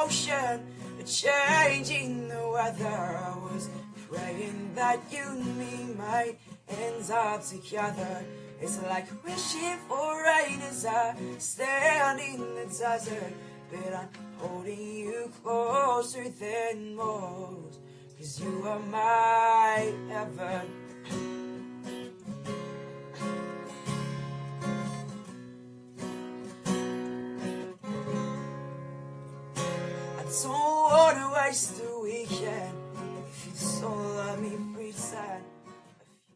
ocean, changing the weather. I was praying that you and me might end up together. It's like wishing for rain as I stand in the desert, but I'm holding you closer than most, 'cause you are my heaven. I don't wanna waste